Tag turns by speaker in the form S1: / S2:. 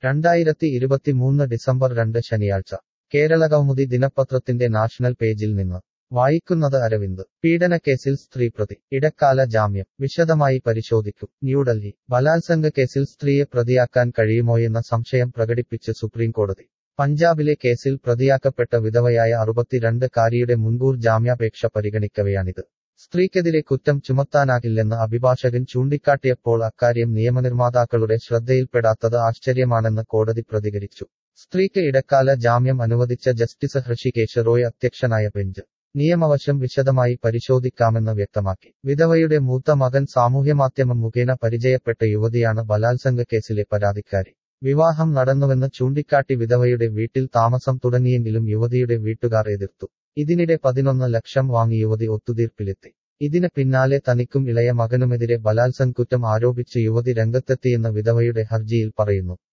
S1: 2023 December 2 ശനിയാഴ്ച കേരളകൗമുദി ദിനപത്രത്തിന്റെ national പേജിൽ നിന്ന് വായിക്കുന്നത് അരവിന്ദ്. പീഡനക്കേസിൽ സ്ത്രീ പ്രതി, ഇടക്കാല ജാമ്യം വിശദമായി പരിശോധിക്കും. ന്യൂഡൽഹി. ബലാത്സംഗ കേസിൽ സ്ത്രീയെ പ്രതിയാക്കാൻ കഴിയുമോയെന്ന സംശയം പ്രകടിപ്പിച്ച് സുപ്രീംകോടതി. പഞ്ചാബിലെ കേസിൽ പ്രതിയാക്കപ്പെട്ട വിധവയായ 62-കാരിയുടെ മുൻകൂർ ജാമ്യാപേക്ഷ പരിഗണിക്കവെയാണിത്. സ്ത്രീക്കെതിരെ കുറ്റം ചുമത്താനാകില്ലെന്ന് അഭിഭാഷകൻ ചൂണ്ടിക്കാട്ടിയപ്പോൾ അക്കാര്യം നിയമനിർമ്മാതാക്കളുടെ ശ്രദ്ധയിൽപ്പെടാത്തത് ആശ്ചര്യമാണെന്ന് കോടതി പ്രതികരിച്ചു. സ്ത്രീക്ക് ഇടക്കാല ജാമ്യം അനുവദിച്ച ജസ്റ്റിസ് ഹൃഷികേശ് റോയ് അധ്യക്ഷനായ ബെഞ്ച് നിയമവശം വിശദമായി പരിശോധിക്കാമെന്ന് വ്യക്തമാക്കി. വിധവയുടെ മൂത്ത മകൻ സാമൂഹ്യമാധ്യമം മുഖേന പരിചയപ്പെട്ട യുവതിയാണ് ബലാത്സംഗ കേസിലെ പരാതിക്കാരി. വിവാഹം നടന്നുവെന്ന് ചൂണ്ടിക്കാട്ടി വിധവയുടെ വീട്ടിൽ താമസം തുടങ്ങിയെങ്കിലും യുവതിയുടെ വീട്ടുകാർ എതിർത്തു. ഇതിനിടെ 11 ലക്ഷം വാങ്ങി യുവതി ഒത്തുതീർപ്പിലെത്തി. ഇതിന് പിന്നാലെ തനിക്കും ഇളയ മകനുമെതിരെ ബലാത്സംഗക്കുറ്റം ആരോപിച്ച് യുവതി രംഗത്തെത്തിയെന്ന് വിധവയുടെ ഹർജിയിൽ പറയുന്നു.